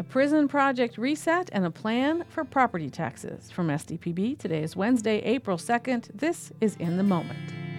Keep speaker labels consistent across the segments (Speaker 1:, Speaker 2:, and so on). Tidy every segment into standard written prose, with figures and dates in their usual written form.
Speaker 1: A prison project reset and a plan for property taxes. From SDPB, today is Wednesday, April 2nd. This is In the Moment.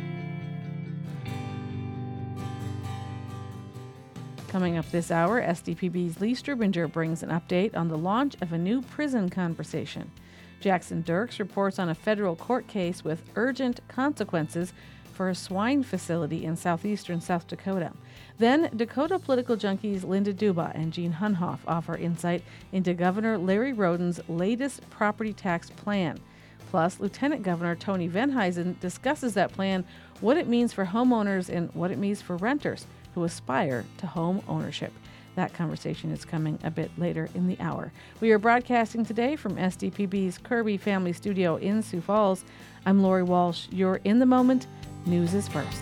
Speaker 1: Coming up this hour, SDPB's Lee Strubinger brings an update on the launch of a new prison conversation. Jackson Dirks reports on a federal court case with urgent consequences for a swine facility in southeastern South Dakota. Then, Dakota political junkies Linda Duba and Gene Hunhoff offer insight into Governor Larry Roden's latest property tax plan. Plus, Lieutenant Governor Tony Venhuizen discusses that plan, what it means for homeowners and what it means for renters who aspire to home ownership. That conversation is coming a bit later in the hour. We are broadcasting today from SDPB's Kirby Family Studio in Sioux Falls. I'm Lori Walsh. You're In the Moment. News is first.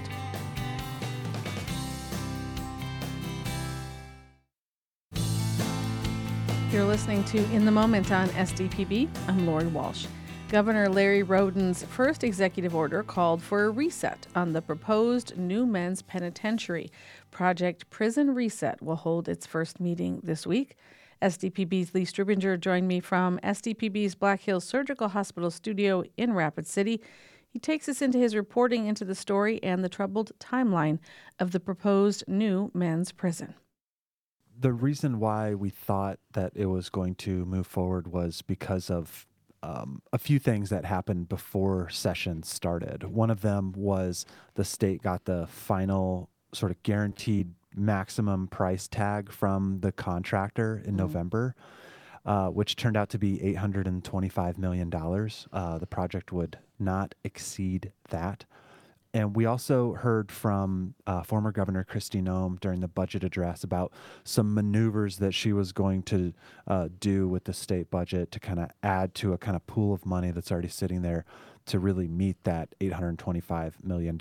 Speaker 1: You're listening to In the Moment on SDPB. I'm Lori Walsh. Governor Larry Roden's first executive order called for a reset on the proposed new men's penitentiary. Project Prison Reset will hold its first meeting this week. SDPB's Lee Strubinger joined me from SDPB's Black Hills Surgical Hospital studio in Rapid City. He takes us into his reporting into the story and the troubled timeline of the proposed new men's prison.
Speaker 2: The reason why we thought that it was going to move forward was because of a few things that happened before session started. One of them was the state got the final sort of guaranteed maximum price tag from the contractor in November, which turned out to be $825 million. The project would not exceed that. And we also heard from former Governor Kristi Noem during the budget address about some maneuvers that she was going to do with the state budget to kind of add to a kind of pool of money that's already sitting there to really meet that $825 million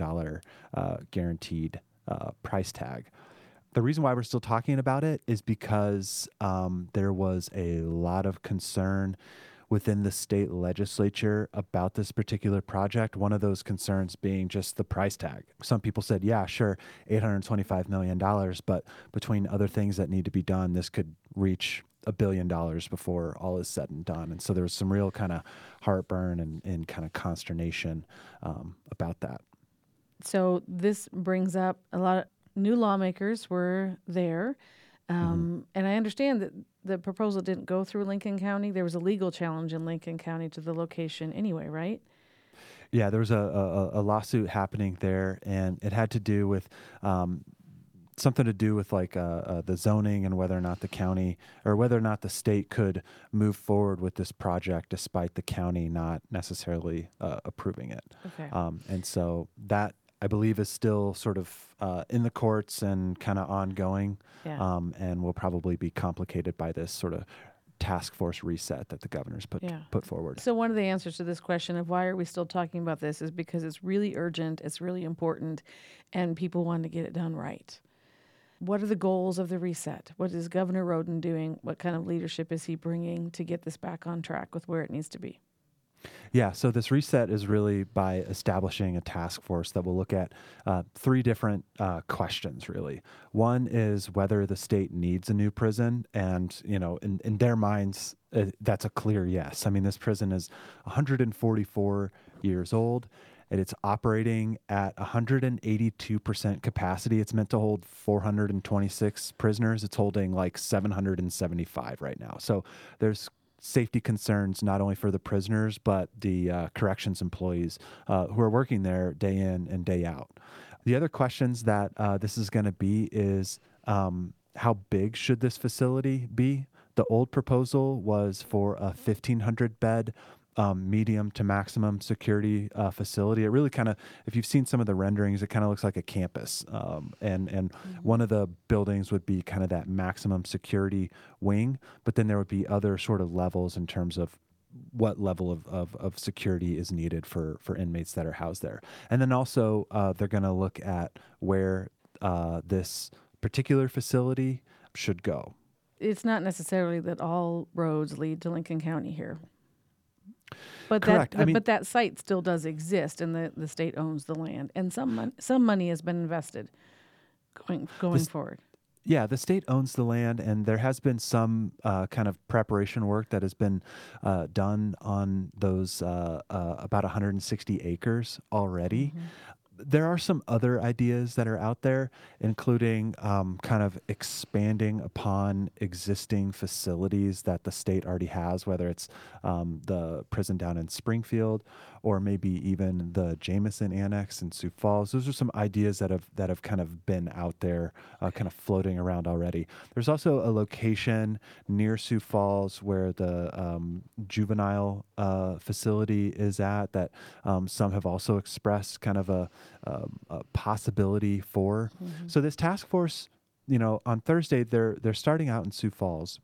Speaker 2: guaranteed price tag. The reason why we're still talking about it is because there was a lot of concern within the state legislature about this particular project. One of those concerns being just the price tag. Some people said, yeah, sure, $825 million, but between other things that need to be done, this could reach $1 billion before all is said and done. And so there was some real kind of heartburn and kind of consternation about that.
Speaker 1: So this brings up a lot of new lawmakers were there. And I understand that the proposal didn't go through Lincoln County. There was a legal challenge in Lincoln County to the location anyway, right?
Speaker 2: Yeah, there was a lawsuit happening there, and it had to do with something to do with like the zoning and whether or not the county or whether or not the state could move forward with this project despite the county not necessarily approving it.
Speaker 1: Okay.
Speaker 2: And so that, I believe, is still sort of in the courts and kind of ongoing, and will probably be complicated by this sort of task force reset that the governor's put forward.
Speaker 1: So one of the answers to this question of why are we still talking about this is because it's really urgent, it's really important, and people want to get it done right. What are the goals of the reset? What is Governor Roden doing? What kind of leadership is he bringing to get this back on track with where it needs to be?
Speaker 2: Yeah, so this reset is really by establishing a task force that will look at three different questions, really. One is whether the state needs a new prison, and, you know, in their minds, that's a clear yes. I mean, this prison is 144 years old, and it's operating at 182% capacity. It's meant to hold 426 prisoners. It's holding like 775 right now. So there's safety concerns not only for the prisoners, but the corrections employees who are working there day in and day out. The other questions that this is going to be is how big should this facility be? The old proposal was for a 1,500 bed medium to maximum security facility. It really kind of, if you've seen some of the renderings, it kind of looks like a campus. And one of the buildings would be kind of that maximum security wing, but then there would be other sort of levels in terms of what level of security is needed for inmates that are housed there. And then also they're going to look at where this particular facility should go.
Speaker 1: It's not necessarily that all roads lead to Lincoln County here. But
Speaker 2: Correct.
Speaker 1: But that site still does exist, and the state owns the land, and some money has been invested going forward.
Speaker 2: Yeah, the state owns the land, and there has been some kind of preparation work that has been done on those about 160 acres already.
Speaker 1: Hmm.
Speaker 2: There are some other ideas that are out there, including kind of expanding upon existing facilities that the state already has, whether it's the prison down in Springfield or maybe even the Jameson Annex in Sioux Falls. Those are some ideas that have kind of been out there, kind of floating around already. There's also a location near Sioux Falls where the juvenile facility is at that some have also expressed kind of a possibility for.
Speaker 1: Hmm.
Speaker 2: So this task force, on Thursday they're starting out in Sioux Falls,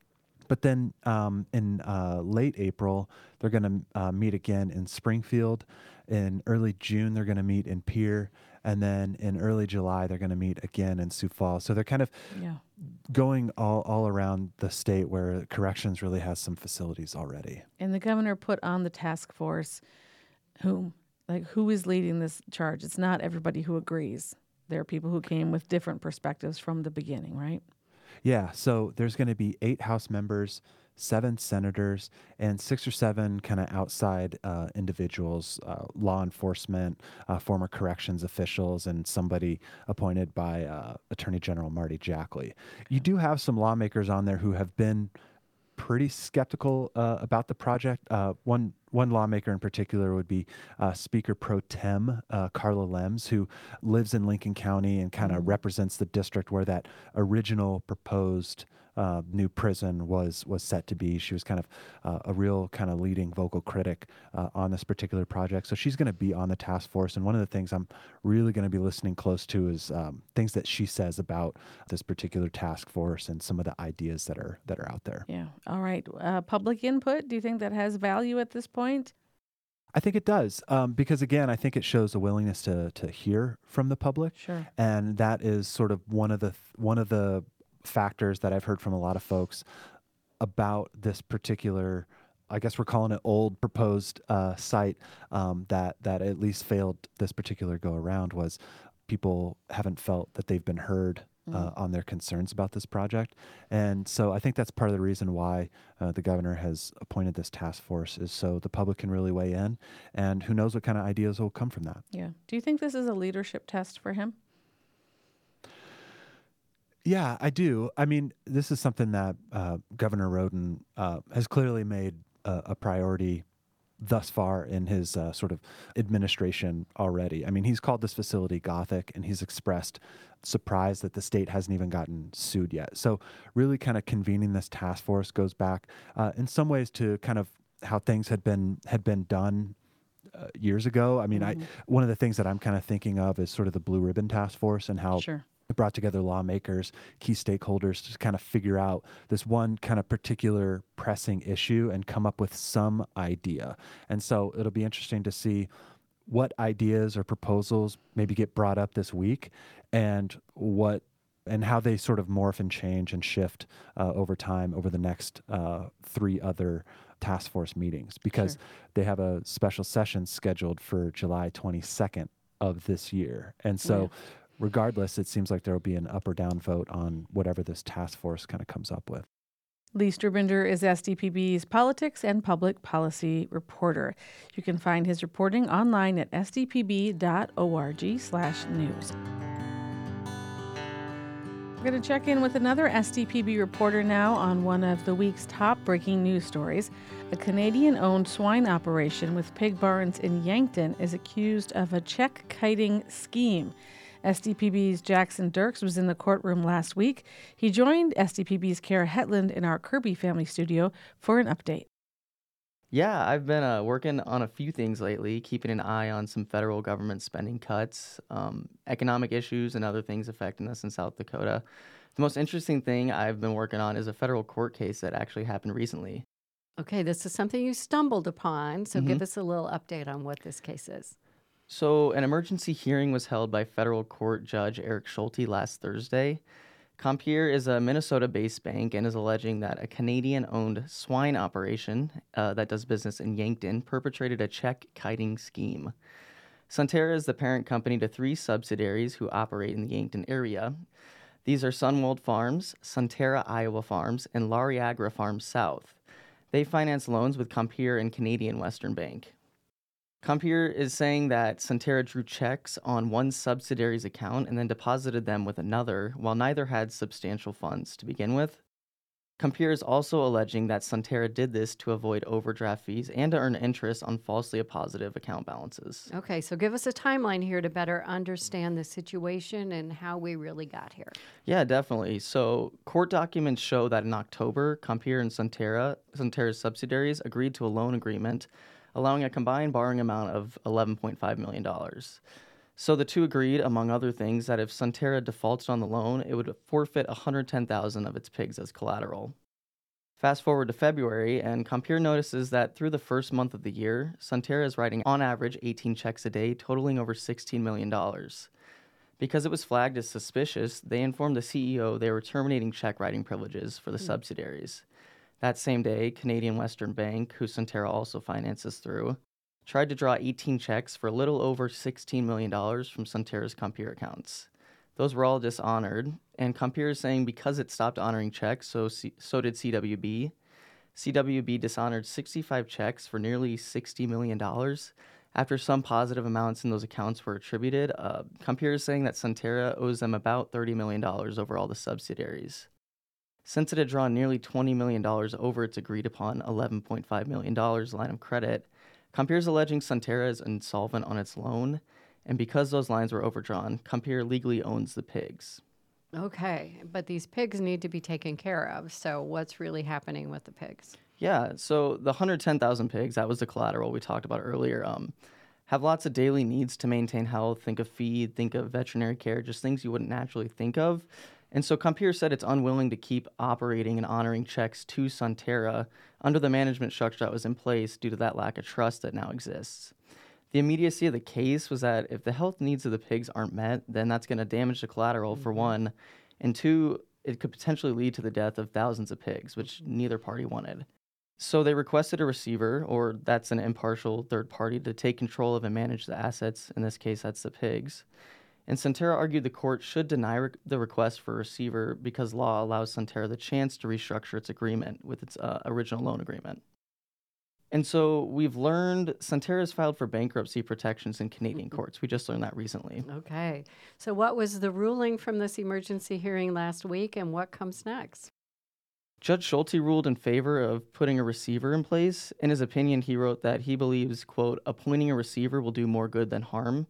Speaker 2: but then in late April they're going to meet again in Springfield. In early June they're going to meet in Pierre, and then in early July they're going to meet again in Sioux Falls. So they're kind of
Speaker 1: Yeah.
Speaker 2: going all around the state where corrections really has some facilities already.
Speaker 1: And the governor put on the task force whom, who is leading this charge? It's not everybody who agrees. There are people who came with different perspectives from the beginning, right?
Speaker 2: Yeah, so there's going to be 8 House members, 7 senators, and 6 or 7 kind of outside individuals, law enforcement, former corrections officials, and somebody appointed by Attorney General Marty Jackley. You do have some lawmakers on there who have been pretty skeptical about the project. One lawmaker in particular would be Speaker Pro Tem Carla Lems, who lives in Lincoln County and kind of represents the district where that original proposed new prison was set to be. She was kind of a real kind of leading vocal critic on this particular project. So she's going to be on the task force. And one of the things I'm really going to be listening close to is things that she says about this particular task force and some of the ideas that are out there.
Speaker 1: Yeah. All right. Public input, do you think that has value at this point?
Speaker 2: I think it does, because again, I think it shows a willingness to hear from the public,
Speaker 1: Sure.
Speaker 2: and that is sort of one of the factors that I've heard from a lot of folks about this particular. I guess we're calling it old proposed site that at least failed this particular go around, was people haven't felt that they've been heard on their concerns about this project. And so I think that's part of the reason why the governor has appointed this task force, is so the public can really weigh in, and who knows what kind of ideas will come from that.
Speaker 1: Yeah. Do you think this is a leadership test for him?
Speaker 2: Yeah, I do. I mean, this is something that Governor Roden has clearly made a priority thus far in his sort of administration already. I mean, he's called this facility Gothic, and he's expressed surprise that the state hasn't even gotten sued yet. So really kind of convening this task force goes back in some ways to kind of how things had been done years ago. I mean, one of the things that I'm kind of thinking of is sort of the Blue Ribbon Task Force, and how
Speaker 1: Sure.
Speaker 2: it brought together lawmakers, key stakeholders to kind of figure out this one kind of particular pressing issue and come up with some idea. And so it'll be interesting to see what ideas or proposals maybe get brought up this week, and how they sort of morph and change and shift over time over the next 3 other task force meetings, because they have a special session scheduled for July 22nd of this year. And so regardless, it seems like there will be an up or down vote on whatever this task force kind of comes up with.
Speaker 1: Lee Strubinger is SDPB's politics and public policy reporter. You can find his reporting online at sdpb.org/news. We're going to check in with another SDPB reporter now on one of the week's top breaking news stories. A Canadian-owned swine operation with pig barns in Yankton is accused of a check kiting scheme. SDPB's Jackson Dirks was in the courtroom last week. He joined SDPB's Kara Hetland in our Kirby family studio for an update.
Speaker 3: Yeah, I've been working on a few things lately, keeping an eye on some federal government spending cuts, economic issues, and other things affecting us in South Dakota. The most interesting thing I've been working on is a federal court case that actually happened recently.
Speaker 4: Okay, this is something you stumbled upon, so give us a little update on what this case is.
Speaker 3: So an emergency hearing was held by federal court judge Eric Schulte last Thursday. Compeer is a Minnesota-based bank and is alleging that a Canadian-owned swine operation that does business in Yankton perpetrated a check kiting scheme. Sunterra is the parent company to 3 subsidiaries who operate in the Yankton area. These are Sunwold Farms, Sunterra Iowa Farms, and Lariagra Farms South. They finance loans with Compeer and Canadian Western Bank. Compeer is saying that Sunterra drew checks on one subsidiary's account and then deposited them with another, while neither had substantial funds to begin with. Compeer is also alleging that Sunterra did this to avoid overdraft fees and to earn interest on falsely positive account balances.
Speaker 4: Okay, so give us a timeline here to better understand the situation and how we really got here.
Speaker 3: Yeah, definitely. So, court documents show that in October, Compeer and Sunterra's subsidiaries, agreed to a loan agreement allowing a combined borrowing amount of $11.5 million. So the two agreed, among other things, that if Sunterra defaulted on the loan, it would forfeit $110,000 of its pigs as collateral. Fast forward to February, and Compeer notices that through the first month of the year, Sunterra is writing on average 18 checks a day, totaling over $16 million. Because it was flagged as suspicious, they informed the CEO they were terminating check writing privileges for the subsidiaries. That same day, Canadian Western Bank, who Sunterra also finances through, tried to draw 18 checks for a little over $16 million from Sunterra's Compeer accounts. Those were all dishonored, and Compeer is saying because it stopped honoring checks, so did CWB. CWB dishonored 65 checks for nearly $60 million. After some positive amounts in those accounts were attributed, Compeer is saying that Sunterra owes them about $30 million over all the subsidiaries. Since it had drawn nearly $20 million over its agreed-upon $11.5 million line of credit, Compeer is alleging Sunterra is insolvent on its loan, and because those lines were overdrawn, Compeer legally owns the pigs.
Speaker 4: Okay, but these pigs need to be taken care of, so what's really happening with the pigs?
Speaker 3: Yeah, so the 110,000 pigs, that was the collateral we talked about earlier, have lots of daily needs to maintain health. Think of feed, think of veterinary care, just things you wouldn't naturally think of. And so Compeer said it's unwilling to keep operating and honoring checks to Sunterra under the management structure that was in place due to that lack of trust that now exists. The immediacy of the case was that if the health needs of the pigs aren't met, then that's going to damage the collateral, for one, and two, it could potentially lead to the death of thousands of pigs, which neither party wanted. So they requested a receiver, or that's an impartial third party, to take control of and manage the assets. In this case, that's the pigs. And Sunterra argued the court should deny the request for a receiver because law allows Sunterra the chance to restructure its agreement with its original loan agreement. And so we've learned Sunterra has filed for bankruptcy protections in Canadian courts. We just learned that recently.
Speaker 4: Okay. So what was the ruling from this emergency hearing last week, and what comes next?
Speaker 3: Judge Schulte ruled in favor of putting a receiver in place. In his opinion, he wrote that he believes, quote, appointing a receiver will do more good than harm.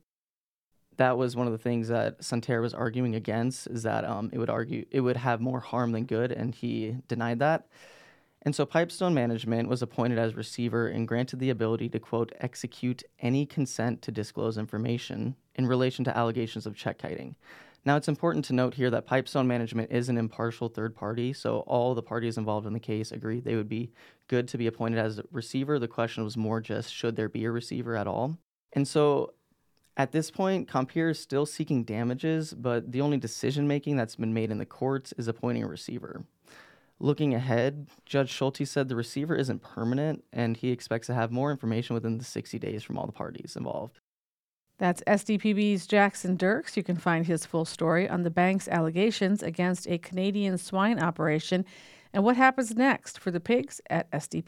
Speaker 3: That was one of the things that Sunterra was arguing against, is that it would have more harm than good, and he denied that. And so Pipestone Management was appointed as receiver and granted the ability to, quote, execute any consent to disclose information in relation to allegations of check kiting. Now, it's important to note here that Pipestone Management is an impartial third party, so all the parties involved in the case agreed they would be good to be appointed as a receiver. The question was more just, should there be a receiver at all? And so at this point, Compeer is still seeking damages, but the only decision-making that's been made in the courts is appointing a receiver. Looking ahead, Judge Schulte said the receiver isn't permanent, and he expects to have more information within the 60 days from all the parties involved.
Speaker 1: That's SDPB's Jackson Dirks. You can find his full story on the bank's allegations against a Canadian swine operation and what happens next for the pigs at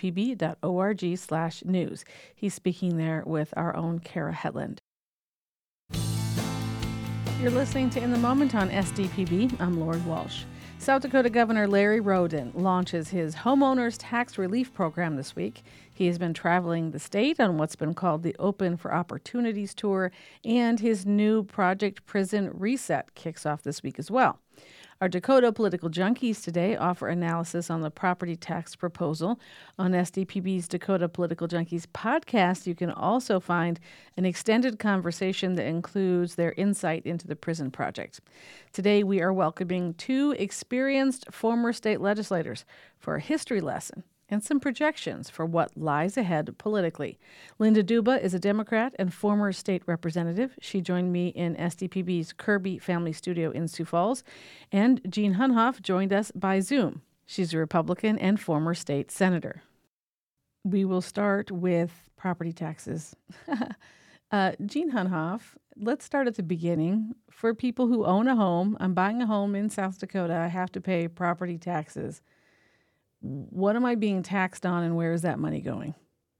Speaker 1: sdpb.org/news. He's speaking there with our own Kara Hetland. You're listening to In the Moment on SDPB. I'm Lori Walsh. South Dakota Governor Larry Roden launches his homeowners tax relief program this week. He has been traveling the state on what's been called the Open for Opportunities Tour, and his new Project Prison Reset kicks off this week as well. Our Dakota Political Junkies today offer analysis on the property tax proposal. On SDPB's Dakota Political Junkies podcast, you can also find an extended conversation that includes their insight into the prison project. Today, we are welcoming two experienced former state legislators for a history lesson and some projections for what lies ahead politically. Linda Duba is a Democrat and former state representative. She joined me in SDPB's Kirby Family Studio in Sioux Falls. And Jean Hunhoff joined us by Zoom. She's a Republican and former state senator. We will start with property taxes. Jean Hunhoff, let's start at the beginning. For people who own a home, I'm buying a home in South Dakota, I have to pay property taxes. What am I being taxed on and where is that money going?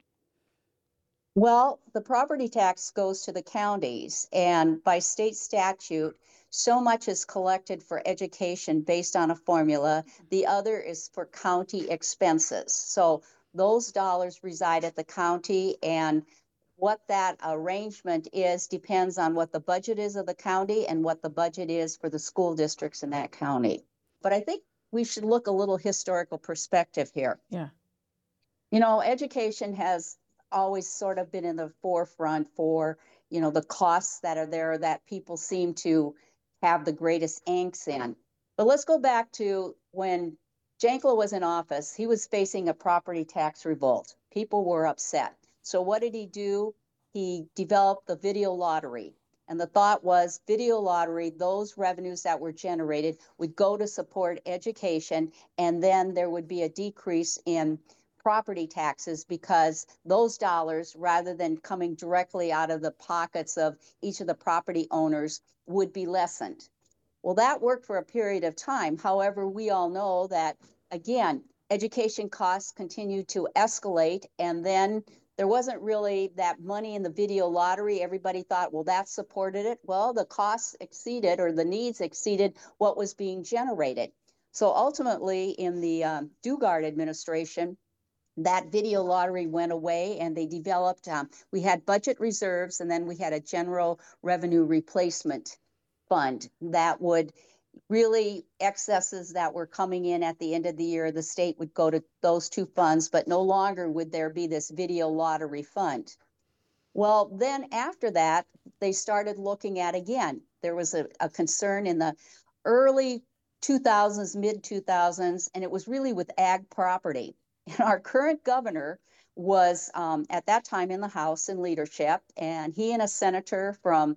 Speaker 5: Well, the property tax goes to the counties, and by state statute, so much is collected for education based on a formula. The other is for county expenses. So those dollars reside at the county, and what that arrangement is depends on what the budget is of the county and what the budget is for the school districts in that county. But I think we should look a little historical perspective here.
Speaker 1: Yeah.
Speaker 5: You know, education has always sort of been in the forefront for, you know, the costs that are there that people seem to have the greatest angst in. But let's go back to when Janklow was in office. He was facing a property tax revolt. People were upset. So what did he do? He developed the video lottery. And the thought was video lottery, those revenues that were generated would go to support education, and then there would be a decrease in property taxes because those dollars, rather than coming directly out of the pockets of each of the property owners, would be lessened. Well, that worked for a period of time. However, we all know that, again, education costs continued to escalate, and then there wasn't really that money in the video lottery. Everybody thought, well, that supported it. Well, the costs exceeded, or the needs exceeded what was being generated. So ultimately, in the Dugard administration, that video lottery went away, and they developed, we had budget reserves, and then we had a general revenue replacement fund that would really, excesses that were coming in at the end of the year, the state would go to those two funds, but no longer would there be this video lottery fund. Well, then after that, they started looking at, again, there was a concern in the early 2000s, mid 2000s, and it was really with ag property. And our current governor was at that time in the House in leadership, and he and a senator from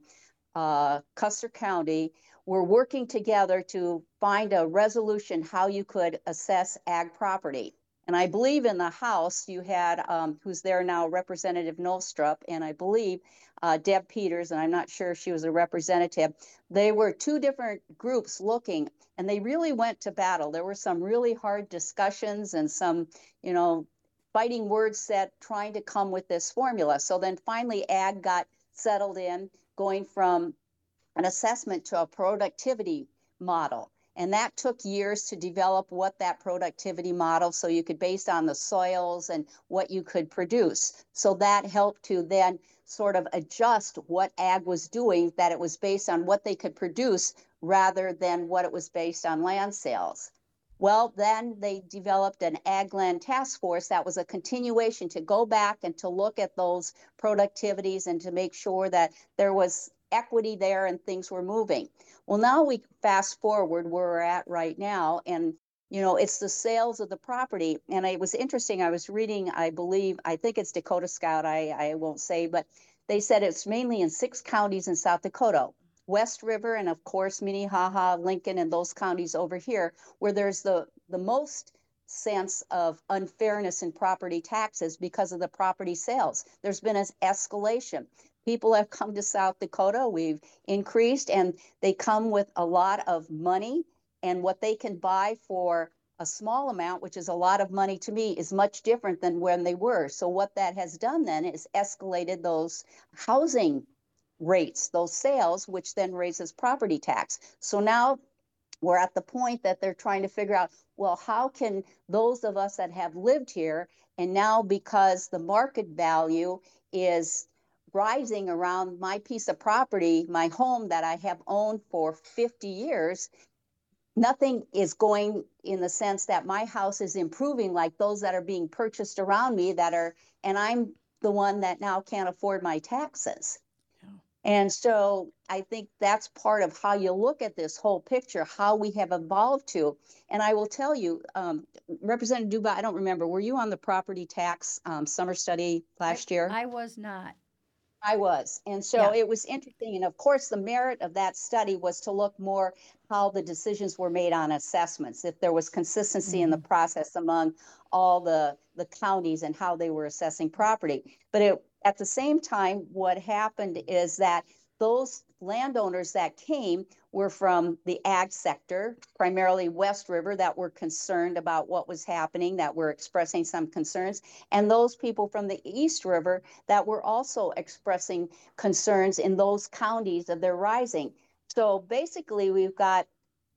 Speaker 5: Custer County were working together to find a resolution how you could assess ag property. And I believe in the House you had, who's there now, Representative Nostrup, and I believe Deb Peters, and I'm not sure if she was a representative. They were two different groups looking, and they really went to battle. There were some really hard discussions and some, you know, fighting words said trying to come with this formula. So then finally ag got settled in, going from an assessment to a productivity model. And that took years to develop what that productivity model, so you could, based on the soils and what you could produce. So that helped to then sort of adjust what ag was doing, that it was based on what they could produce rather than what it was based on land sales. Well, then they developed an ag land task force that was a continuation to go back and to look at those productivities and to make sure that there was equity there and things were moving. Well, now we fast forward where we're at right now, and you know, it's the sales of the property. And it was interesting, I was reading, I think it's Dakota Scout, I won't say, but they said it's mainly in 6 counties in South Dakota. West River, and of course Minnehaha, Lincoln, and those counties over here, where there's the most sense of unfairness in property taxes because of the property sales. There's been an escalation. People have come to South Dakota, we've increased, and they come with a lot of money, and what they can buy for a small amount, which is a lot of money to me, is much different than when they were. So what that has done then is escalated those housing rates, those sales, which then raises property tax. So now we're at the point that they're trying to figure out, well, how can those of us that have lived here, and now because the market value is rising around my piece of property, my home that I have owned for 50 years, nothing is going in the sense that my house is improving like those that are being purchased around me that are, and I'm the one that now can't afford my taxes. And so I think that's part of how you look at this whole picture, how we have evolved to. And I will tell you, Representative Duba, I don't remember, were you on the property tax summer study last year?
Speaker 6: I was not.
Speaker 5: I was. And so it was interesting. And of course, the merit of that study was to look more how the decisions were made on assessments, if there was consistency in the process among all the counties and how they were assessing property. But at the same time, what happened is that those landowners that came were from the ag sector, primarily West River, that were concerned about what was happening, that were expressing some concerns, and those people from the East River that were also expressing concerns in those counties of their rising. So basically, we've got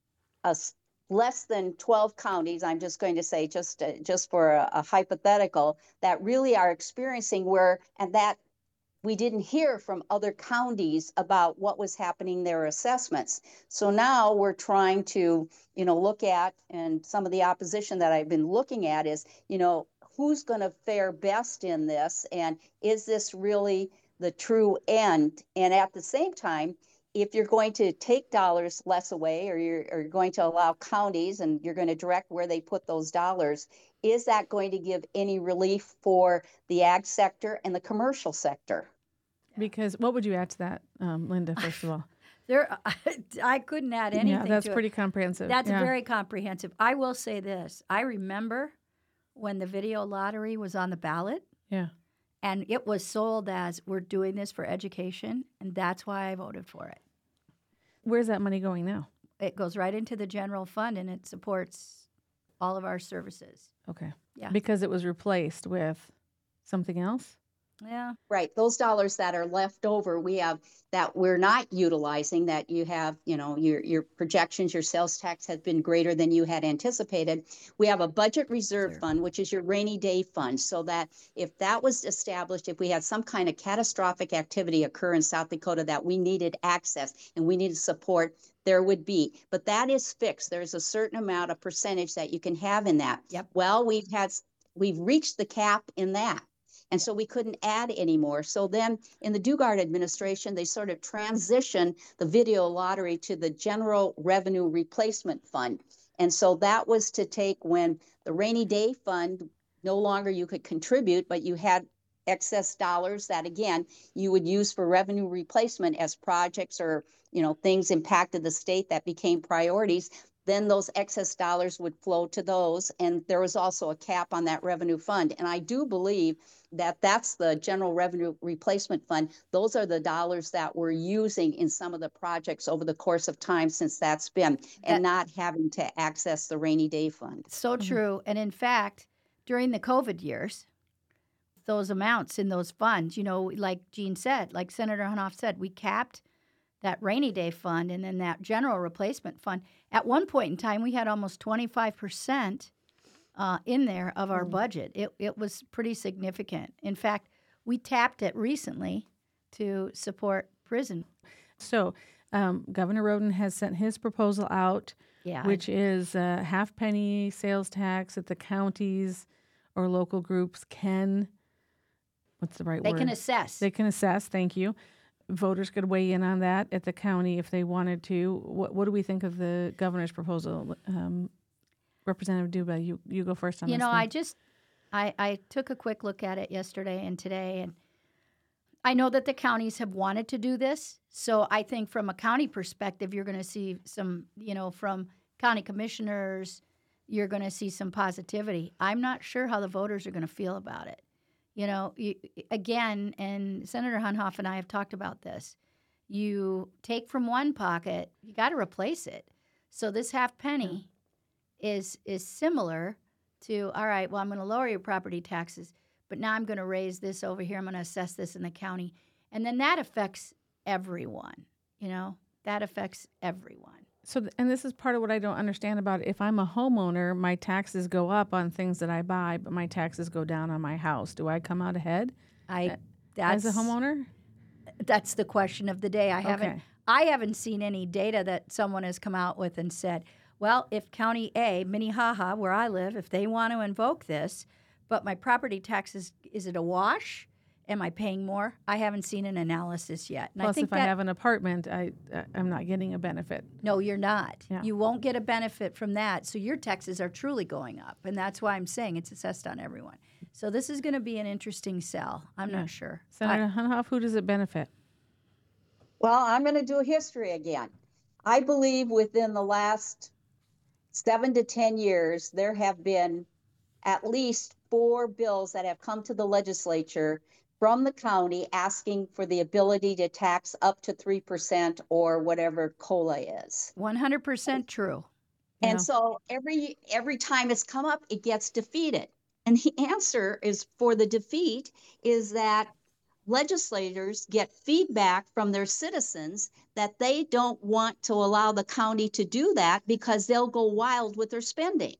Speaker 5: less than 12 counties, I'm just going to say, just for a hypothetical, that really are experiencing and that we didn't hear from other counties about what was happening, their assessments. So now we're trying to, look at, and some of the opposition that I've been looking at is, who's going to fare best in this? And is this really the true end? And at the same time, if you're going to take dollars less away, or you're going to allow counties and you're going to direct where they put those dollars, is that going to give any relief for the ag sector and the commercial sector?
Speaker 1: Because what would you add to that, Linda, first of all?
Speaker 6: I couldn't add anything to it.
Speaker 1: Yeah, that's pretty comprehensive.
Speaker 6: That's very comprehensive. I will say this. I remember when the video lottery was on the ballot.
Speaker 1: Yeah.
Speaker 6: And it was sold as, we're doing this for education, and that's why I voted for it.
Speaker 1: Where's that money going now?
Speaker 6: It goes right into the general fund, and it supports all of our services.
Speaker 1: Okay.
Speaker 6: Yeah.
Speaker 1: Because it was replaced with something else?
Speaker 6: Yeah.
Speaker 5: Right. Those dollars that are left over, we have that we're not utilizing, that you have, your projections, your sales tax has been greater than you had anticipated. We have a budget reserve fund, which is your rainy day fund, so that if that was established, if we had some kind of catastrophic activity occur in South Dakota that we needed access and we needed support, there would be. But that is fixed. There's a certain amount of percentage that you can have in that.
Speaker 6: Yep.
Speaker 5: Well, we've reached the cap in that. And so we couldn't add anymore. So then in the Dugard administration, they sort of transitioned the video lottery to the General Revenue Replacement Fund. And so that was to take when the rainy day fund, no longer you could contribute, but you had excess dollars that, again, you would use for revenue replacement as projects or, things impacted the state that became priorities. Then those excess dollars would flow to those. And there was also a cap on that revenue fund. And I do believe that that's the General Revenue Replacement Fund. Those are the dollars that we're using in some of the projects over the course of time since that's been, and not having to access the rainy day fund.
Speaker 6: So true. And in fact, during the COVID years, those amounts in those funds, like Jean said, like Senator Hunoff said, we capped that rainy day fund and then that general replacement fund. At one point in time, we had almost 25% in there of our budget. It was pretty significant. In fact, we tapped it recently to support prison.
Speaker 1: So Governor Roden has sent his proposal out, which is a half-penny sales tax that the counties or local groups can, what's the right word?
Speaker 6: They can assess.
Speaker 1: They can assess, thank you. Voters could weigh in on that at the county if they wanted to. What do we think of the governor's proposal? Representative Duba, you go first on this one.
Speaker 6: I took a quick look at it yesterday and today, and I know that the counties have wanted to do this. So I think from a county perspective, you're going to see some, from county commissioners, you're going to see some positivity. I'm not sure how the voters are going to feel about it. Again, and Senator Hunoff and I have talked about this. You take from one pocket, you got to replace it. So this half penny is similar to, all right, well, I'm going to lower your property taxes, but now I'm going to raise this over here. I'm going to assess this in the county. And then that affects everyone, that affects everyone.
Speaker 1: So, and this is part of what I don't understand about it. If I'm a homeowner, my taxes go up on things that I buy, but my taxes go down on my house. Do I come out ahead as a homeowner?
Speaker 6: That's the question of the day. I haven't seen any data that someone has come out with and said, well, if County A, Minnehaha, where I live, if they want to invoke this, but my property taxes, is it a wash? Am I paying more? I haven't seen an analysis yet. And
Speaker 1: Plus, if I have an apartment, I'm not getting a benefit.
Speaker 6: No, you're not.
Speaker 1: Yeah.
Speaker 6: You won't get a benefit from that. So your taxes are truly going up. And that's why I'm saying it's assessed on everyone. So this is going to be an interesting sell. I'm not sure.
Speaker 1: Senator Hunoff, who does it benefit?
Speaker 5: Well, I'm going to do history again. I believe within the last 7 to 10 years, there have been at least 4 bills that have come to the legislature from the county asking for the ability to tax up to 3% or whatever COLA is.
Speaker 6: 100% true.
Speaker 5: And
Speaker 1: Yeah.
Speaker 5: so every time it's come up, it gets defeated. And the answer is for the defeat is that legislators get feedback from their citizens that they don't want to allow the county to do that because they'll go wild with their spending.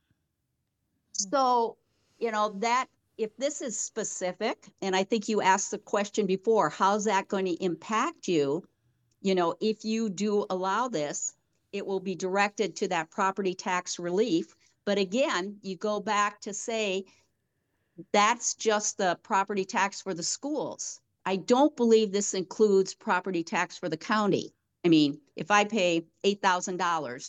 Speaker 5: So, that if this is specific, and I think you asked the question before, how's that going to impact you? If you do allow this, it will be directed to that property tax relief. But again, you go back to say, that's just the property tax for the schools. I don't believe this includes property tax for the county. I mean, if I pay $8,000,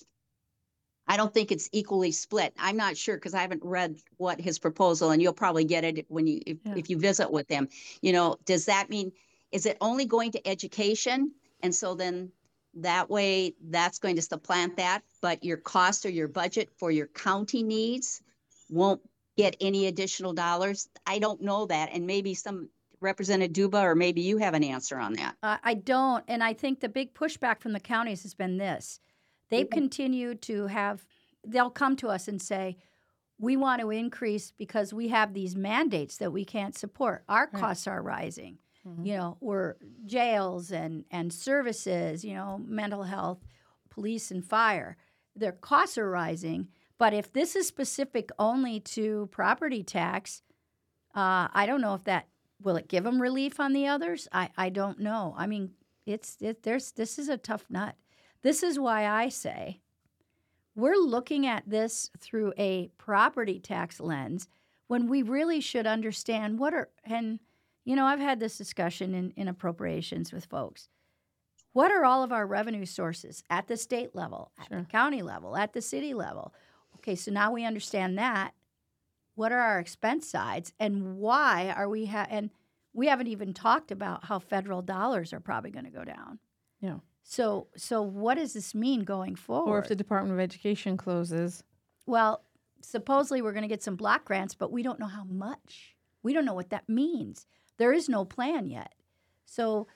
Speaker 5: I don't think it's equally split. I'm not sure because I haven't read what his proposal, and you'll probably get it when if you visit with him. Does that mean, is it only going to education? And so then that way that's going to supplant that, but your cost or your budget for your county needs won't get any additional dollars. I don't know that. And maybe some Representative Duba, or maybe you have an answer on that.
Speaker 6: I don't. And I think the big pushback from the counties has been this. They've continued to they'll come to us and say, we want to increase because we have these mandates that we can't support. Our costs are rising. We're jails and services, mental health, police and fire. Their costs are rising. But if this is specific only to property tax, I don't know if will it give them relief on the others? I don't know. I mean, this is a tough nut. This is why I say we're looking at this through a property tax lens when we really should understand I've had this discussion in appropriations with folks. What are all of our revenue sources at the state level, at the county level, at the city level? Okay, so now we understand that. What are our expense sides, and why are we and we haven't even talked about how federal dollars are probably going to go down.
Speaker 1: Yeah.
Speaker 6: So what does this mean going forward?
Speaker 1: Or if the Department of Education closes.
Speaker 6: Well, supposedly we're going to get some block grants, but we don't know how much. We don't know what that means. There is no plan yet. So,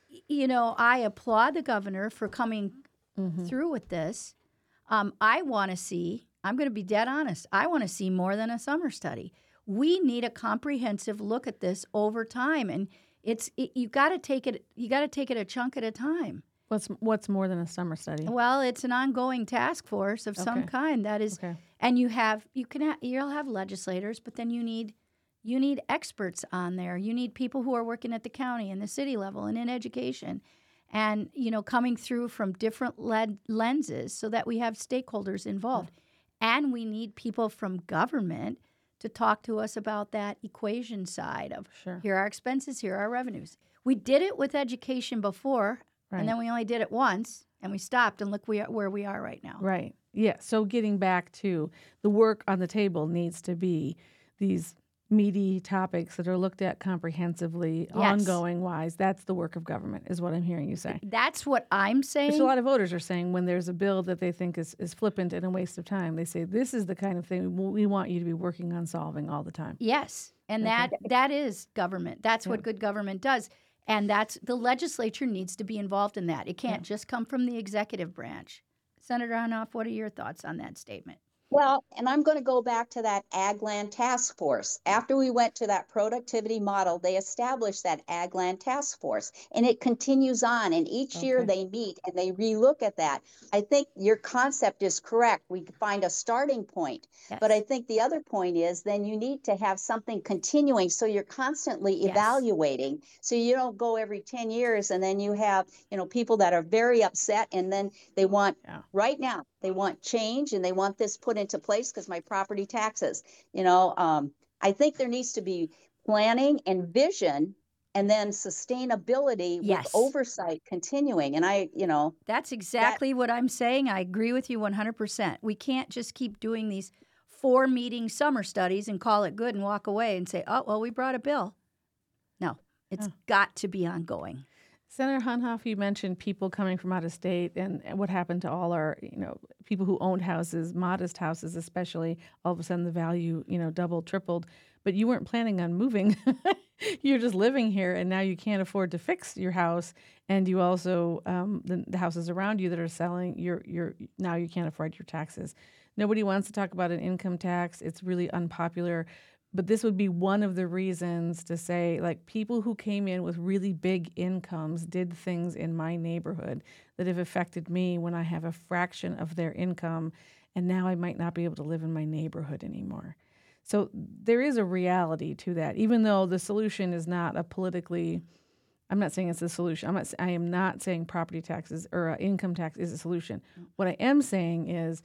Speaker 6: I applaud the governor for coming through with this. I want to see, I'm going to be dead honest, I want to see more than a summer study. We need a comprehensive look at this over time, and you got to take it a chunk at a time.
Speaker 1: What's more than a summer study?
Speaker 6: Well, it's an ongoing task force of some kind that is, and you'll have legislators, but then you need experts on there. You need people who are working at the county and the city level and in education, and coming through from different lenses so that we have stakeholders involved, and we need people from government to talk to us about that equation side of here are our expenses, here are our revenues. We did it with education before. Right. And then we only did it once, and we stopped, and look where we are right now.
Speaker 1: Right. Yeah. So getting back to the work on the table needs to be these meaty topics that are looked at comprehensively, ongoing wise. That's the work of government, is what I'm hearing you say.
Speaker 6: That's what I'm saying.
Speaker 1: Which a lot of voters are saying when there's a bill that they think is flippant and a waste of time. They say, this is the kind of thing we want you to be working on solving all the time.
Speaker 6: Yes. And that is government. That's what good government does. And the legislature needs to be involved in that. It can't just come from the executive branch. Senator Hanoff, what are your thoughts on that statement?
Speaker 5: Well, and I'm going to go back to that Ag Land Task Force. After we went to that productivity model, they established that Ag Land Task Force, and it continues on. And each year they meet and they relook at that. I think your concept is correct. We find a starting point. Yes. But I think the other point is then you need to have something continuing. So you're constantly evaluating. So you don't go every 10 years and then you have, people that are very upset and then they want right now. They want change and they want this put into place because my property taxes, I think there needs to be planning and vision and then sustainability with oversight continuing. And
Speaker 6: that's exactly what I'm saying. I agree with you 100%. We can't just keep doing these 4-meeting summer studies and call it good and walk away and say, oh, well, we brought a bill. No, it's got to be ongoing.
Speaker 1: Senator Hunhoff, you mentioned people coming from out of state and what happened to all our, people who owned houses, modest houses especially. All of a sudden the value, doubled, tripled. But you weren't planning on moving. You're just living here, and now you can't afford to fix your house. And you also, the houses around you that are selling, now you can't afford your taxes. Nobody wants to talk about an income tax. It's really unpopular. But this would be one of the reasons to say, like, people who came in with really big incomes did things in my neighborhood that have affected me when I have a fraction of their income, and now I might not be able to live in my neighborhood anymore. So there is a reality to that, even though the solution is not I'm not saying it's a solution. I am not saying property taxes or income tax is a solution. What I am saying is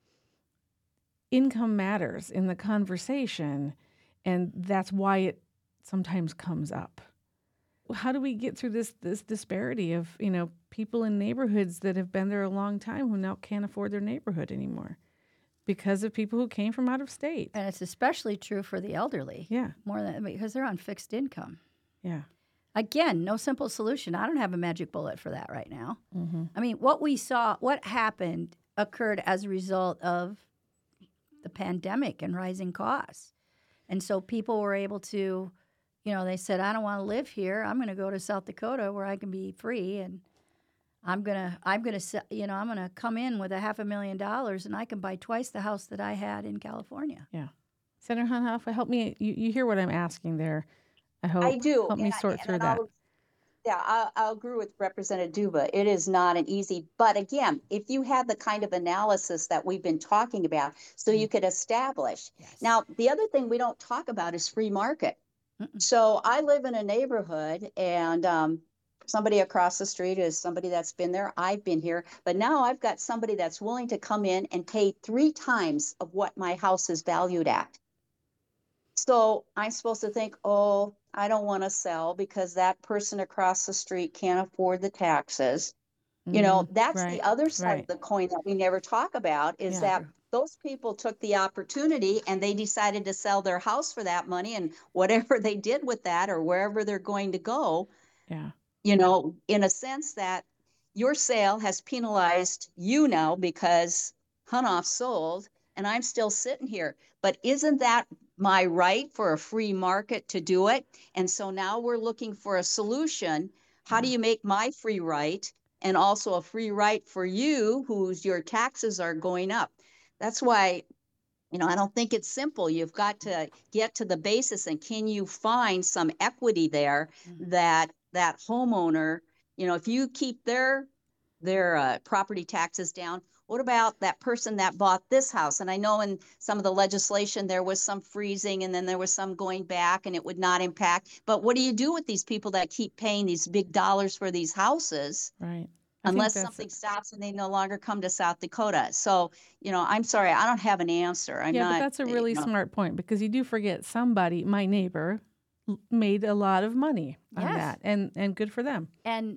Speaker 1: income matters in the conversation. And that's why it sometimes comes up. How do we get through this disparity of, people in neighborhoods that have been there a long time who now can't afford their neighborhood anymore because of people who came from out of state?
Speaker 6: And it's especially true for the elderly.
Speaker 1: Yeah.
Speaker 6: Because they're on fixed income.
Speaker 1: Yeah.
Speaker 6: Again, no simple solution. I don't have a magic bullet for that right now.
Speaker 1: Mm-hmm.
Speaker 6: I mean, what happened occurred as a result of the pandemic and rising costs. And so people were able to, they said, I don't want to live here. I'm going to go to South Dakota where I can be free, and I'm going to come in with $500,000 and I can buy twice the house that I had in California.
Speaker 1: Yeah. Senator Hunhoff, help me. You hear what I'm asking there. I hope.
Speaker 5: I do.
Speaker 1: Help me sort through that.
Speaker 5: I'll agree with Representative Duba. It is not an easy, but again, if you had the kind of analysis that we've been talking about, so you could establish.
Speaker 6: Yes.
Speaker 5: Now, the other thing we don't talk about is free market. So I live in a neighborhood, and somebody across the street is somebody that's been there. I've been here, but now I've got somebody that's willing to come in and pay 3 times of what my house is valued at. So I'm supposed to think, oh, I don't want to sell because that person across the street can't afford the taxes. That's the other side of the coin that we never talk about is that those people took the opportunity and they decided to sell their house for that money, and whatever they did with that or wherever they're going to go, in a sense that your sale has penalized you now because Hunhoff sold and I'm still sitting here. But isn't that my right for a free market to do it? And so now we're looking for a solution. How do you make my free right and also a free right for you whose your taxes are going up? That's why, I don't think it's simple. You've got to get to the basis, and can you find some equity there that homeowner, if you keep their property taxes down, what about that person that bought this house? And I know in some of the legislation there was some freezing and then there was some going back and it would not impact. But what do you do with these people that keep paying these big dollars for these houses?
Speaker 1: Right.
Speaker 5: Unless something stops and they no longer come to South Dakota. So, I'm sorry, I don't have an answer.
Speaker 1: But that's a really smart point, because you do forget somebody, my neighbor, made a lot of money on that, and good for them.
Speaker 6: And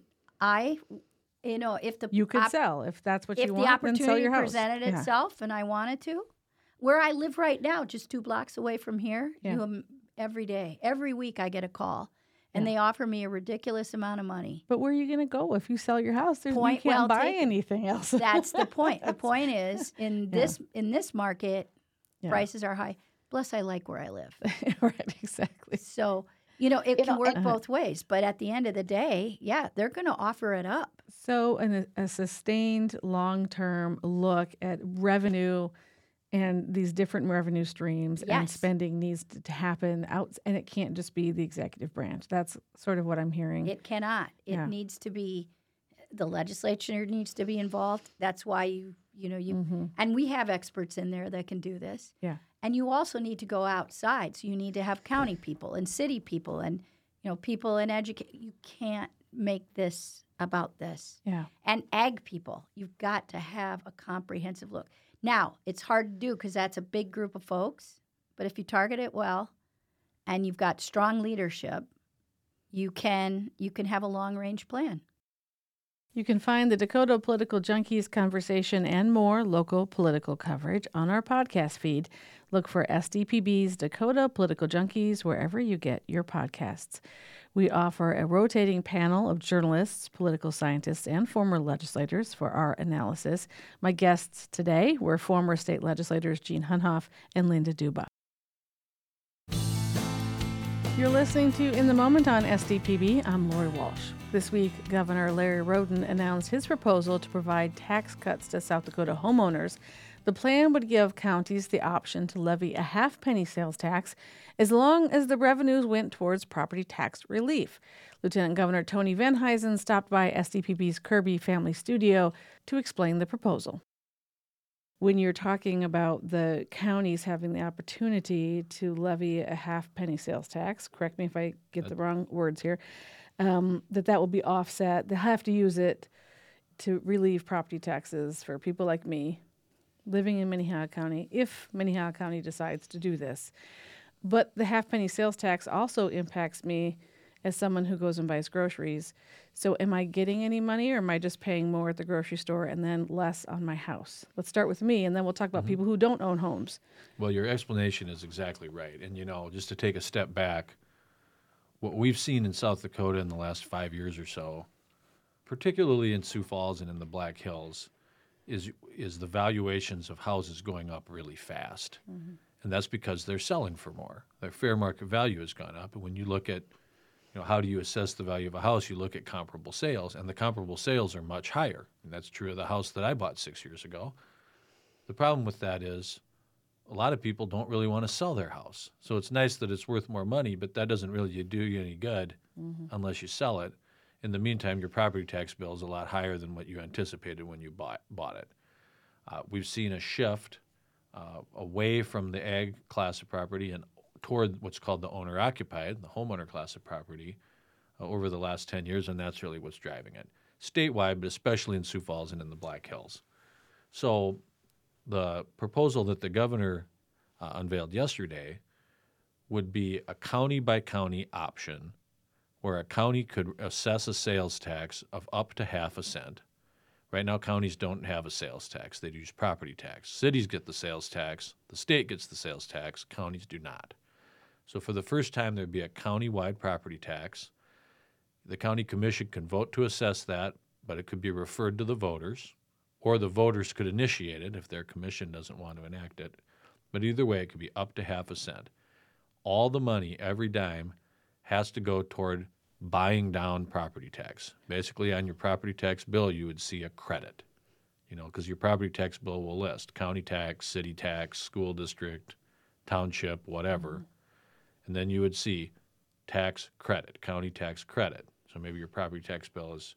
Speaker 6: if
Speaker 1: you could sell if that's what you want,
Speaker 6: if the opportunity
Speaker 1: presented
Speaker 6: itself and I wanted to, where I live right now, just 2 blocks away from here, every day, every week I get a call, and they offer me a ridiculous amount of money.
Speaker 1: But where are you going to go if you sell your house? You can't buy anything else.
Speaker 6: That's the point. The point is in this market, prices are high. Plus, I like where I live.
Speaker 1: Right, exactly.
Speaker 6: So. It can work both ways, but at the end of the day, they're going to offer it up.
Speaker 1: So a sustained long-term look at revenue and these different revenue streams and spending needs to happen out, and it can't just be the executive branch. That's sort of what I'm hearing.
Speaker 6: It cannot. It needs to be, the legislature needs to be involved. That's why you and we have experts in there that can do this.
Speaker 1: Yeah.
Speaker 6: And you also need to go outside. So you need to have county people and city people and, people in education. You can't make this about this.
Speaker 1: Yeah.
Speaker 6: And ag people. You've got to have a comprehensive look. Now, it's hard to do because that's a big group of folks. But if you target it well and you've got strong leadership, you can have a long-range plan.
Speaker 1: You can find the Dakota Political Junkies conversation and more local political coverage on our podcast feed. Look for SDPB's Dakota Political Junkies wherever you get your podcasts. We offer a rotating panel of journalists, political scientists, and former legislators for our analysis. My guests today were former state legislators Gene Hunhoff and Linda Duba. You're listening to In the Moment on SDPB. I'm Lori Walsh. This week, Governor Larry Roden announced his proposal to provide tax cuts to South Dakota homeowners. The plan would give counties the option to levy a half-penny sales tax as long as the revenues went towards property tax relief. Lieutenant Governor Tony Venhuizen stopped by SDPB's Kirby Family Studio to explain the proposal. When you're talking about the counties having the opportunity to levy a half-penny sales tax, correct me if I get the wrong words here, that will be offset. They'll have to use it to relieve property taxes for people like me living in Minnehaha County, if Minnehaha County decides to do this. But the half-penny sales tax also impacts me as someone who goes and buys groceries. So am I getting any money, or am I just paying more at the grocery store and then less on my house? Let's start with me, and then we'll talk about people who don't own homes.
Speaker 7: Well, your explanation is exactly right. And, just to take a step back, what we've seen in South Dakota in the last 5 years or so, particularly in Sioux Falls and in the Black Hills, is the valuations of houses going up really fast. And that's because they're selling for more. Their fair market value has gone up. And when you look at, how do you assess the value of a house? You look at comparable sales, and the comparable sales are much higher. And that's true of the house that I bought 6 years ago. The problem with that is a lot of people don't really want to sell their house. So it's nice that it's worth more money, but that doesn't really do you any good unless you sell it. In the meantime, your property tax bill is a lot higher than what you anticipated when you bought it. We've seen a shift away from the ag class of property and toward what's called the owner-occupied, the homeowner class of property, over the last 10 years, and that's really what's driving it. Statewide, but especially in Sioux Falls and in the Black Hills. So the proposal that the governor unveiled yesterday would be a county-by-county option where a county could assess a sales tax of up to half a cent. Right now, counties don't have a sales tax. They use property tax. Cities get the sales tax. The state gets the sales tax. Counties do not. So for the first time, there'd be a county-wide property tax. The county commission can vote to assess that, but it could be referred to the voters, or the voters could initiate it if their commission doesn't want to enact it. But either way, it could be up to half a cent. All the money, every dime, has to go toward buying down property tax. Basically, on your property tax bill, you would see a credit, because your property tax bill will list county tax, city tax, school district, township, whatever. And then you would see tax credit, county tax credit. So maybe your property tax bill is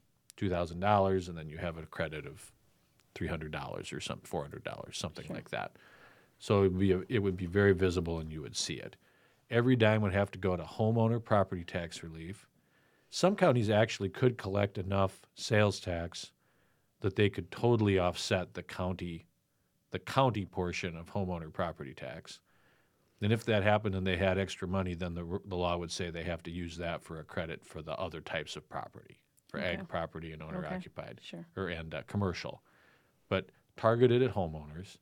Speaker 7: $2,000, and then you have a credit of $300 or something, $400, something like that. So it would be very visible, and you would see it. Every dime would have to go to homeowner property tax relief. Some counties actually could collect enough sales tax that they could totally offset the county portion of homeowner property tax. And if that happened and they had extra money, then the law would say they have to use that for a credit for the other types of property, for ag property and owner-occupied, and commercial, but targeted at homeowners.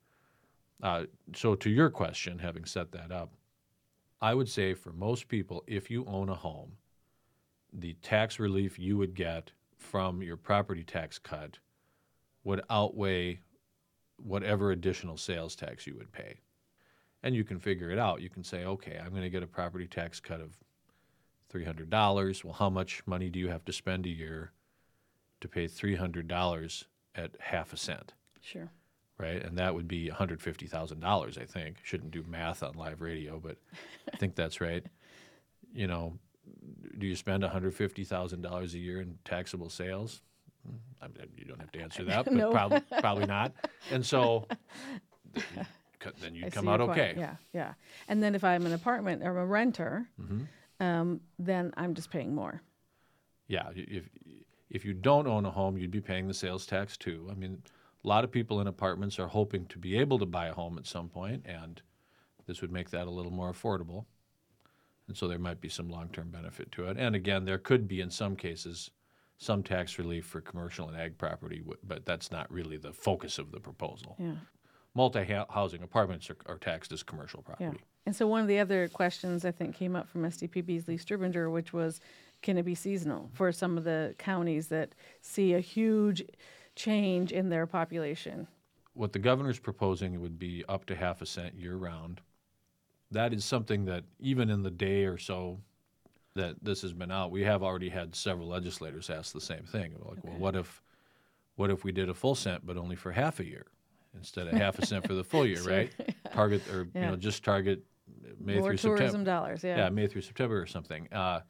Speaker 7: So to your question, having set that up, I would say for most people, if you own a home, the tax relief you would get from your property tax cut would outweigh whatever additional sales tax you would pay. And you can figure it out. You can say, okay, I'm going to get a property tax cut of $300. Well, how much money do you have to spend a year to pay $300 at half a cent?
Speaker 1: Sure.
Speaker 7: Right? And that would be $150,000, I think. Shouldn't do math on live radio, but I think that's right. Do you spend $150,000 a year in taxable sales? You don't have to answer that, but
Speaker 1: No.
Speaker 7: probably not. And so then you'd come out okay.
Speaker 1: Yeah. And then if I'm an apartment or a renter, then I'm just paying more.
Speaker 7: Yeah. If you don't own a home, you'd be paying the sales tax too. I mean, a lot of people in apartments are hoping to be able to buy a home at some point, and this would make that a little more affordable. And so there might be some long-term benefit to it. And again, there could be, in some cases, some tax relief for commercial and ag property, but that's not really the focus of the proposal.
Speaker 1: Yeah.
Speaker 7: Multi-housing apartments are taxed as commercial
Speaker 1: Yeah.
Speaker 7: property.
Speaker 1: And so one of the other questions I think came up from SDPB's Lee Strubinger, which was, can it be seasonal for some of the counties that see a huge change in their population?
Speaker 7: What the governor's proposing would be up to 0.5 cent year-round. That is something that even in the day or so that this has been out, we have already had several legislators ask the same thing. Like, well, what if we did a full cent but only for half a year instead of 0.5 cent for the full year,
Speaker 1: Sure,
Speaker 7: right?
Speaker 1: yeah.
Speaker 7: Target or
Speaker 1: Yeah.
Speaker 7: just target May
Speaker 1: More
Speaker 7: through
Speaker 1: tourism
Speaker 7: September.
Speaker 1: dollars, yeah.
Speaker 7: Yeah, May through September or something.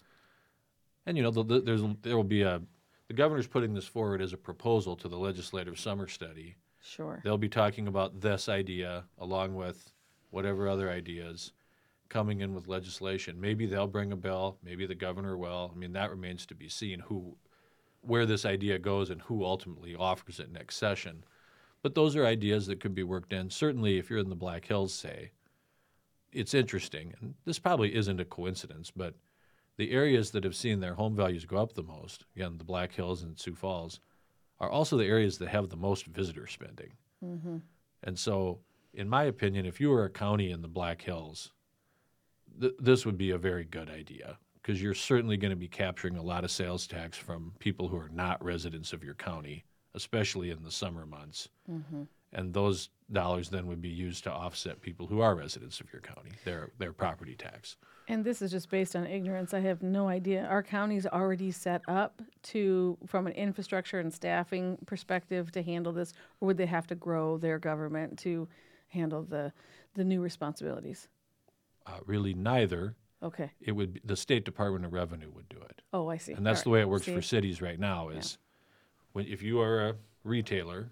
Speaker 7: And there will be the governor's putting this forward as a proposal to the legislative summer study.
Speaker 1: Sure.
Speaker 7: They'll be talking about this idea along with whatever other ideas coming in with legislation. Maybe they'll bring a bill, maybe the governor will. I mean, that remains to be seen where this idea goes and who ultimately offers it next session. But those are ideas that could be worked in. Certainly, if you're in the Black Hills, say, it's interesting, and this probably isn't a coincidence, but the areas that have seen their home values go up the most, again, the Black Hills and Sioux Falls, are also the areas that have the most visitor spending.
Speaker 1: Mm-hmm.
Speaker 7: And so, in my opinion, if you were a county in the Black Hills, this would be a very good idea because you're certainly going to be capturing a lot of sales tax from people who are not residents of your county, especially in the summer months.
Speaker 1: Mm-hmm.
Speaker 7: And those dollars then would be used to offset people who are residents of your county, their property tax.
Speaker 1: And this is just based on ignorance. I have no idea. Our county's already set up from an infrastructure and staffing perspective to handle this, or would they have to grow their government to handle the new responsibilities?
Speaker 7: Really neither.
Speaker 1: Okay.
Speaker 7: It would be, the State Department of Revenue would do it.
Speaker 1: Oh, I see.
Speaker 7: And that's
Speaker 1: All
Speaker 7: the
Speaker 1: right.
Speaker 7: way it works
Speaker 1: See?
Speaker 7: for cities right now is if you are a retailer,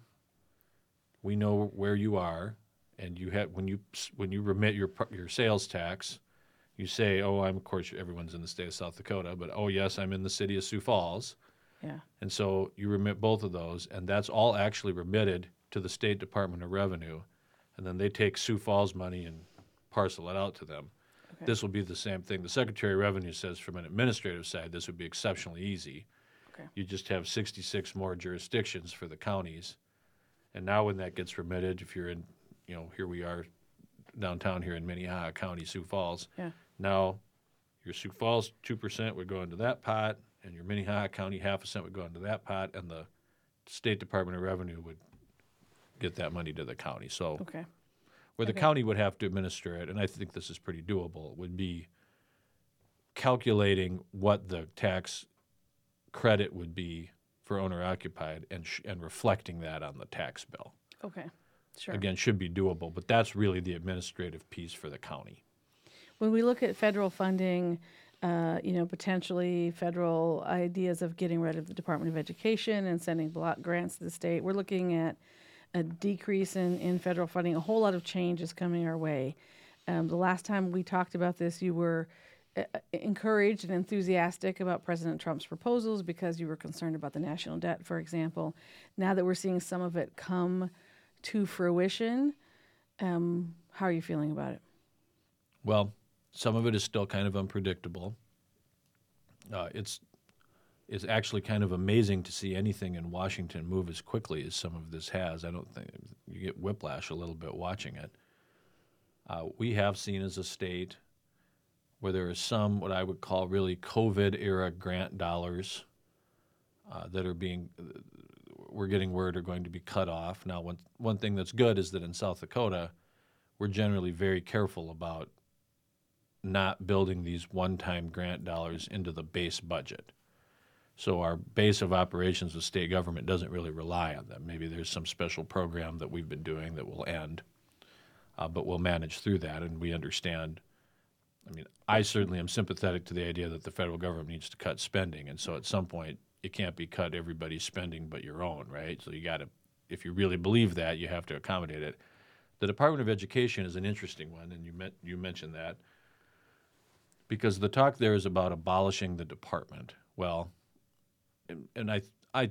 Speaker 7: we know where you are, and you have when you remit your sales tax, you say, oh, of course everyone's in the state of South Dakota, but oh yes, I'm in the city of Sioux Falls.
Speaker 1: Yeah.
Speaker 7: And so you remit both of those, and that's all actually remitted to the State Department of Revenue, and then they take Sioux Falls money and parcel it out to them.
Speaker 1: Okay.
Speaker 7: This will be the same thing. The Secretary of Revenue says from an administrative side, this would be exceptionally easy.
Speaker 1: Okay.
Speaker 7: You just have 66 more jurisdictions for the counties. And now when that gets remitted, if you're in, here we are downtown here in Minnehaha County, Sioux Falls.
Speaker 1: Yeah.
Speaker 7: Now your Sioux Falls 2% would go into that pot, and your Minnehaha County 0.5 cent would go into that pot, and the State Department of Revenue would get that money to the county. So
Speaker 1: Okay.
Speaker 7: where the
Speaker 1: Okay.
Speaker 7: county would have to administer it, and I think this is pretty doable, would be calculating what the tax credit would be for owner-occupied and reflecting that on the tax bill.
Speaker 1: Okay. Sure.
Speaker 7: Again, should be doable, but that's really the administrative piece for the county.
Speaker 1: When we look at federal funding, potentially federal ideas of getting rid of the Department of Education and sending block grants to the state, we're looking at a decrease in federal funding. A whole lot of change is coming our way. The last time we talked about this, you were encouraged and enthusiastic about President Trump's proposals because you were concerned about the national debt, for example. Now that we're seeing some of it come to fruition, how are you feeling about it?
Speaker 7: Well, some of it is still kind of unpredictable. It's actually kind of amazing to see anything in Washington move as quickly as some of this has. I don't think you get whiplash a little bit watching it. We have seen as a state where there is some what I would call really COVID-era grant dollars that are we're getting word are going to be cut off. Now, one thing that's good is that in South Dakota, we're generally very careful about not building these one-time grant dollars into the base budget. So our base of operations with state government doesn't really rely on them. Maybe there's some special program that we've been doing that will end, but we'll manage through that, and we understand. I mean, I certainly am sympathetic to the idea that the federal government needs to cut spending, and so at some point it can't be cut everybody's spending but your own, right? So you got to, if you really believe that, you have to accommodate it. The Department of Education is an interesting one, and you mentioned that, because the talk there is about abolishing the department. Well, and I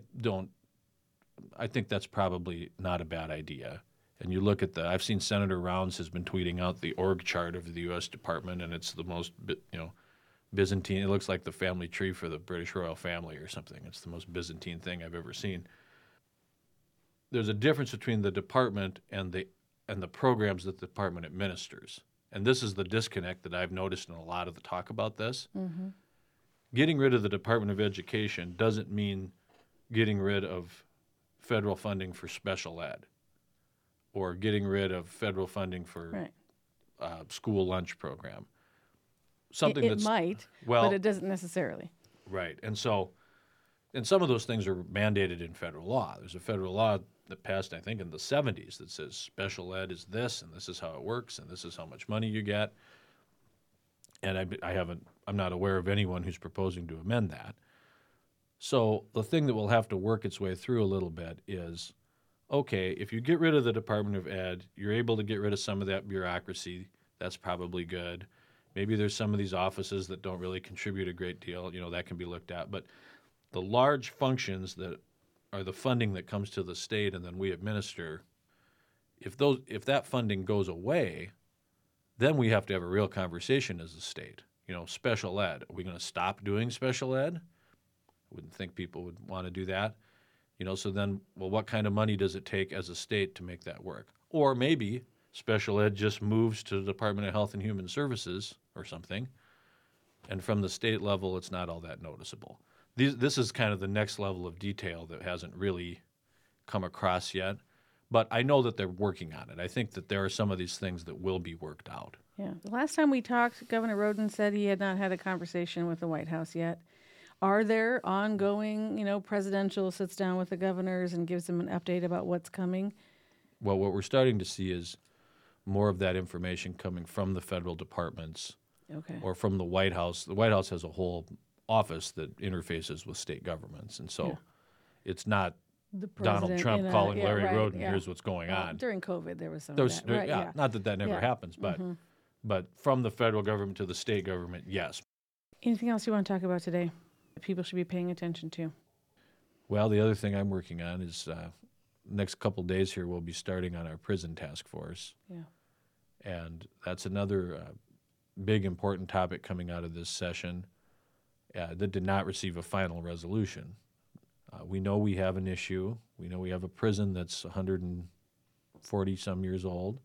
Speaker 7: think that's probably not a bad idea. And you look at I've seen Senator Rounds has been tweeting out the org chart of the U.S. Department, and it's the most, Byzantine. It looks like the family tree for the British royal family or something. It's the most Byzantine thing I've ever seen. There's a difference between the department and the programs that the department administers. And this is the disconnect that I've noticed in a lot of the talk about this.
Speaker 1: Mm-hmm.
Speaker 7: Getting rid of the Department of Education doesn't mean getting rid of federal funding for special ed or getting rid of federal funding for
Speaker 1: Right.
Speaker 7: School lunch program. Something
Speaker 1: It
Speaker 7: that's
Speaker 1: might,
Speaker 7: well,
Speaker 1: but it doesn't necessarily.
Speaker 7: right. And so, and some of those things are mandated in federal law. There's a federal law that passed, I think, in the 70s that says special ed is this, and this is how it works, and this is how much money you get. And I'm not aware of anyone who's proposing to amend that. So the thing that will have to work its way through a little bit is, okay, if you get rid of the Department of Ed, you're able to get rid of some of that bureaucracy. That's probably good. Maybe there's some of these offices that don't really contribute a great deal. That can be looked at. But the large functions that are the funding that comes to the state and then we administer, if that funding goes away, then we have to have a real conversation as a state. Special ed. Are we going to stop doing special ed? I wouldn't think people would want to do that. So then, well, what kind of money does it take as a state to make that work? Or maybe special ed just moves to the Department of Health and Human Services or something, and from the state level, it's not all that noticeable. This is kind of the next level of detail that hasn't really come across yet, but I know that they're working on it. I think that there are some of these things that will be worked out.
Speaker 1: Yeah. The last time we talked, Governor Roden said he had not had a conversation with the White House yet. Are there ongoing, presidential sits down with the governors and gives them an update about what's coming?
Speaker 7: Well, what we're starting to see is more of that information coming from the federal departments or from the White House. The White House has a whole office that interfaces with state governments, and so it's not Donald Trump calling Larry Roden, here's what's going on.
Speaker 1: During COVID, there was some of that. Right,
Speaker 7: Not that never happens, but from the federal government to the state government, yes.
Speaker 1: Anything else you want to talk about today that people should be paying attention to?
Speaker 7: Well, the other thing I'm working on is next couple days here we'll be starting on our prison task force.
Speaker 1: Yeah.
Speaker 7: And that's another big important topic coming out of this session that did not receive a final resolution. We know we have an issue. We know we have a prison that's 140-some years old.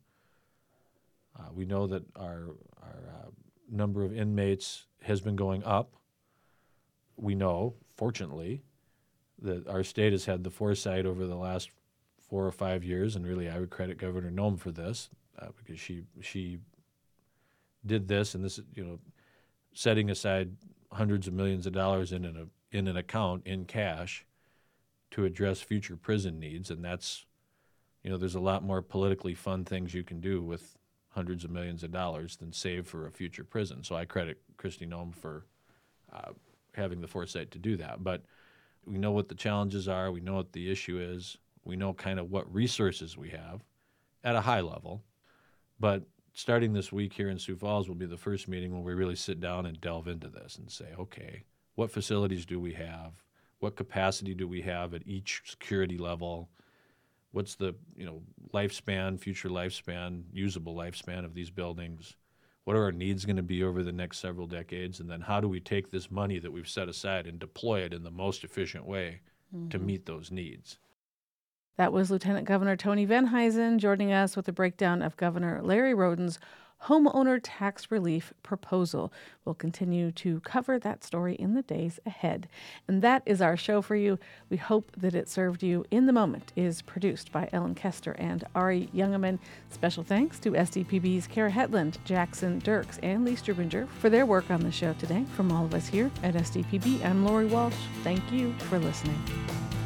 Speaker 7: We know that our number of inmates has been going up. We know, fortunately, that our state has had the foresight over the last 4 or 5 years, and really I would credit Governor Noem for this, because she did this, and this, setting aside hundreds of millions of dollars in an account in cash to address future prison needs, and that's, there's a lot more politically fun things you can do with hundreds of millions of dollars than save for a future prison. So I credit Kristi Noem for having the foresight to do that. But we know what the challenges are. We know what the issue is. We know kind of what resources we have at a high level. But starting this week here in Sioux Falls will be the first meeting where we really sit down and delve into this and say, okay, what facilities do we have? What capacity do we have at each security level? What's the lifespan, future lifespan, usable lifespan of these buildings? What are our needs going to be over the next several decades? And then how do we take this money that we've set aside and deploy it in the most efficient way to meet those needs?
Speaker 1: That was Lieutenant Governor Tony Venhuizen joining us with a breakdown of Governor Larry Roden's homeowner tax relief proposal. We'll continue to cover that story in the days ahead. And that is our show for you. We hope that it served you. In the Moment is produced by Ellen Kester and Ari Youngeman. Special thanks to SDPB's Kara Hetland, Jackson Dirks, and Lee Strubinger for their work on the show today. From all of us here at SDPB, I'm Lori Walsh. Thank you for listening.